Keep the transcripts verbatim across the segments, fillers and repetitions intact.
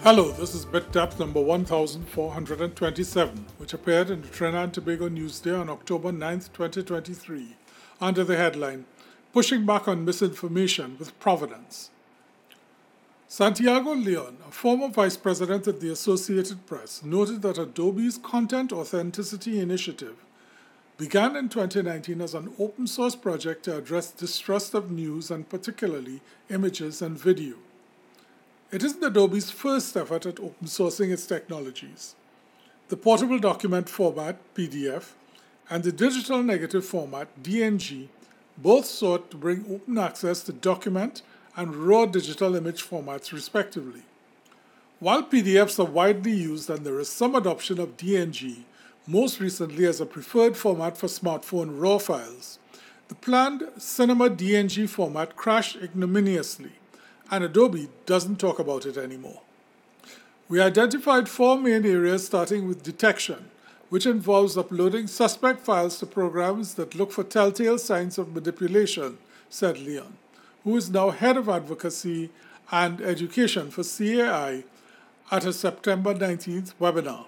Hello, this is BitDepth number one thousand four hundred twenty-seven, which appeared in the Trinidad and Tobago Newsday on October ninth, twenty twenty-three, under the headline, Pushing Back on Misinformation with Provenance. Santiago Leon, a former vice president at the Associated Press, noted that Adobe's Content Authenticity Initiative began in twenty nineteen as an open-source project to address distrust of news and particularly images and video. It isn't Adobe's first effort at open sourcing its technologies. The portable document format, P D F, and the digital negative format, D N G, both sought to bring open access to document and raw digital image formats respectively. While P D Fs are widely used and there is some adoption of D N G, most recently as a preferred format for smartphone RAW files, the planned Cinema D N G format crashed ignominiously, and Adobe doesn't talk about it anymore. We identified four main areas, starting with detection, which involves uploading suspect files to programs that look for telltale signs of manipulation, said Leon, who is now head of advocacy and education for C A I at a September nineteenth webinar.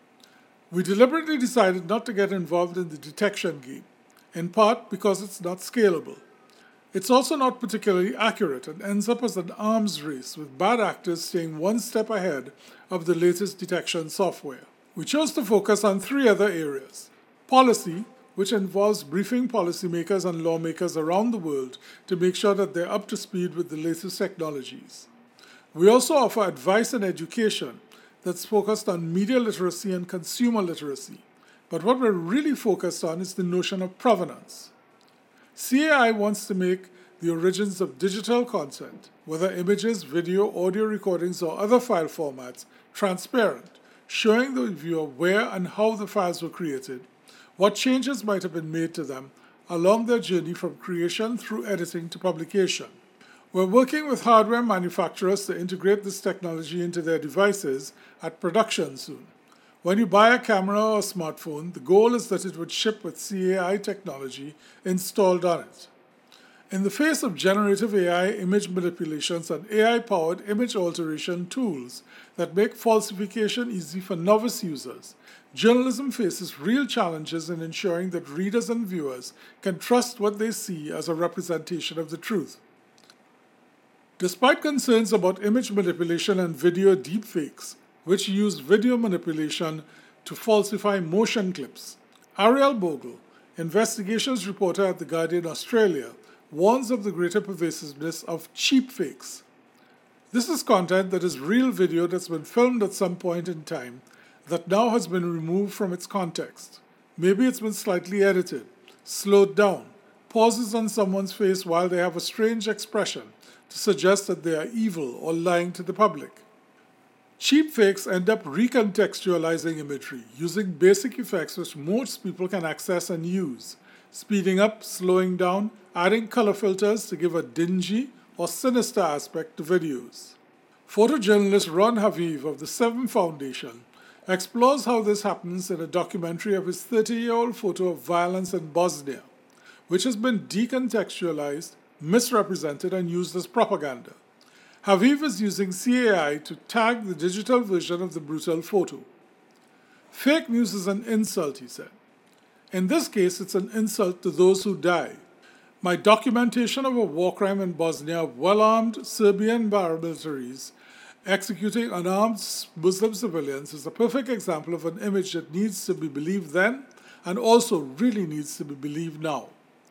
We deliberately decided not to get involved in the detection game, in part because it's not scalable. It's also not particularly accurate and ends up as an arms race with bad actors staying one step ahead of the latest detection software. We chose to focus on three other areas. Policy, which involves briefing policymakers and lawmakers around the world to make sure that they're up to speed with the latest technologies. We also offer advice and education that's focused on media literacy and consumer literacy. But what we're really focused on is the notion of provenance. C A I wants to make the origins of digital content, whether images, video, audio recordings, or other file formats, transparent, showing the viewer where and how the files were created, what changes might have been made to them along their journey from creation through editing to publication. We're working with hardware manufacturers to integrate this technology into their devices at production soon. When you buy a camera or a smartphone, the goal is that it would ship with C A I technology installed on it. In the face of generative A I image manipulations and A I-powered image alteration tools that make falsification easy for novice users, journalism faces real challenges in ensuring that readers and viewers can trust what they see as a representation of the truth. Despite concerns about image manipulation and video deepfakes, which use video manipulation to falsify motion clips, Ariel Bogle, investigations reporter at The Guardian Australia, warns of the greater pervasiveness of cheap fakes. This is content that is real video that's been filmed at some point in time that now has been removed from its context. Maybe it's been slightly edited, slowed down, pauses on someone's face while they have a strange expression to suggest that they are evil or lying to the public. Cheap fakes end up recontextualizing imagery, using basic effects which most people can access and use, speeding up, slowing down, adding color filters to give a dingy or sinister aspect to videos. Photojournalist Ron Haviv of the Seven Foundation explores how this happens in a documentary of his thirty-year-old photo of violence in Bosnia, which has been decontextualized, misrepresented, and used as propaganda. Haviv is using C A I to tag the digital version of the brutal photo. Fake news is an insult, he said. In this case, it's an insult to those who die. My documentation of a war crime in Bosnia of well-armed Serbian paramilitaries executing unarmed Muslim civilians is a perfect example of an image that needs to be believed then and also really needs to be believed now.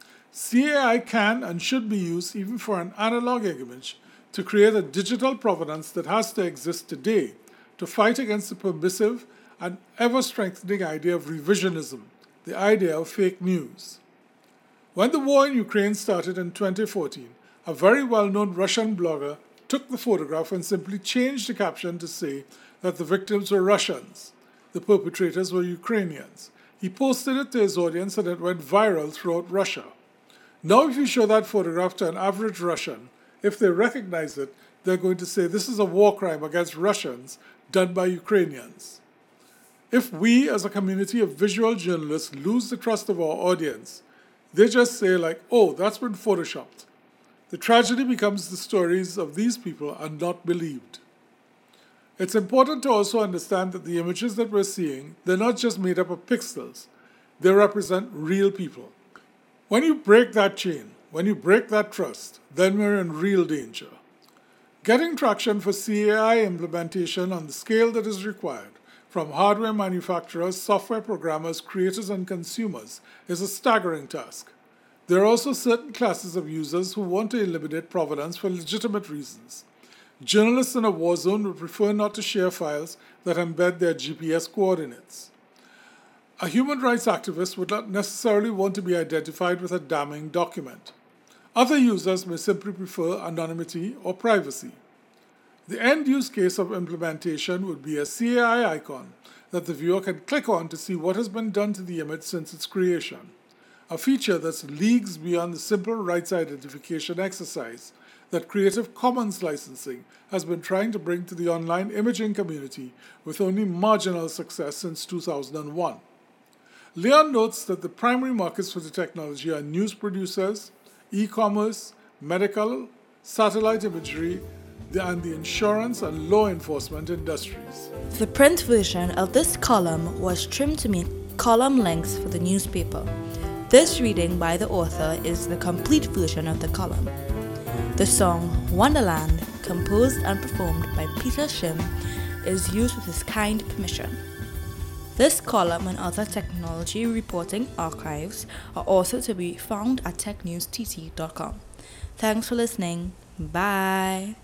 C A I can and should be used even for an analog image to create a digital provenance that has to exist today to fight against the permissive and ever-strengthening idea of revisionism, the idea of fake news. When the war in Ukraine started in twenty fourteen, a very well-known Russian blogger took the photograph and simply changed the caption to say that the victims were Russians, the perpetrators were Ukrainians. He posted it to his audience and it went viral throughout Russia. Now if you show that photograph to an average Russian, if they recognize it, they're going to say this is a war crime against Russians done by Ukrainians. If we, as a community of visual journalists, lose the trust of our audience, they just say like, oh, that's been photoshopped. The tragedy becomes the stories of these people are not believed. It's important to also understand that the images that we're seeing, they're not just made up of pixels. They represent real people. When you break that chain, when you break that trust, then we're in real danger. Getting traction for C A I implementation on the scale that is required from hardware manufacturers, software programmers, creators, and consumers is a staggering task. There are also certain classes of users who want to eliminate provenance for legitimate reasons. Journalists in a war zone would prefer not to share files that embed their G P S coordinates. A human rights activist would not necessarily want to be identified with a damning document. Other users may simply prefer anonymity or privacy. The end use case of implementation would be a C A I icon that the viewer can click on to see what has been done to the image since its creation, a feature that's leagues beyond the simple rights identification exercise that Creative Commons licensing has been trying to bring to the online imaging community with only marginal success since two thousand one. Leon notes that the primary markets for the technology are news producers, e-commerce, medical, satellite imagery, and the insurance and law enforcement industries. The print version of this column was trimmed to meet column lengths for the newspaper. This reading by the author is the complete version of the column. The song Wonderland, composed and performed by Peter Shim, is used with his kind permission. This column and other technology reporting archives are also to be found at tech news t t dot com. Thanks for listening. Bye.